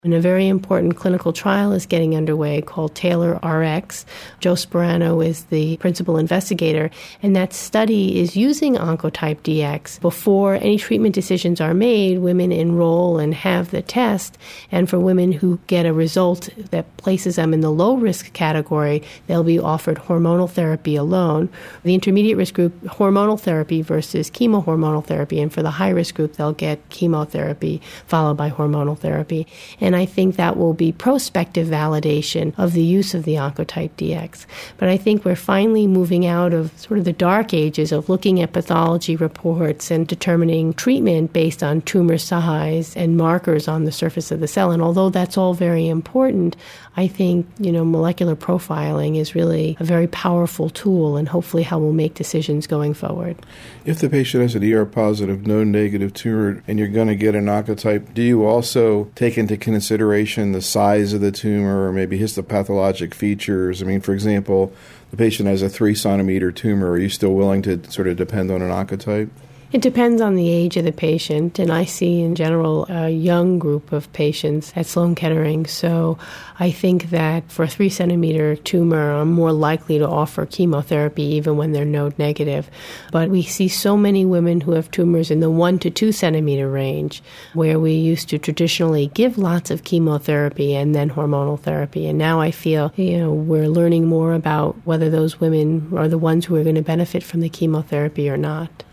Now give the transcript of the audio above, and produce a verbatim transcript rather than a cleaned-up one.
And a very important clinical trial is getting underway called Taylor R X. Joe Sperano is the principal investigator, and that study is using Oncotype D X. Before any treatment decisions are made, women enroll and have the test, and for women who get a result that places them in the low-risk category, they'll be offered hormonal therapy alone. The intermediate-risk group, hormonal therapy versus chemohormonal therapy, and for the high-risk group, they'll get chemotherapy followed by hormonal therapy. And I think that will be prospective validation of the use of the Oncotype D X. But I think we're finally moving out of sort of the dark ages of looking at pathology reports and determining treatment based on tumor size and markers on the surface of the cell. And although that's all very important, I think, you know, molecular profiling is really a very powerful tool and hopefully how we'll make decisions going forward. If the patient has an E R-positive, node-negative tumor and you're going to get an Oncotype, do you also take into consideration the size of the tumor or maybe histopathologic features? I mean, for example, the patient has a three-centimeter tumor. Are you still willing to sort of depend on an Oncotype? It depends on the age of the patient, and I see in general a young group of patients at Sloan Kettering. So I think that for a three centimeter tumor, I'm more likely to offer chemotherapy even when they're node negative. But we see so many women who have tumors in the one to two centimeter range, where we used to traditionally give lots of chemotherapy and then hormonal therapy. And now I feel, you know, we're learning more about whether those women are the ones who are going to benefit from the chemotherapy or not.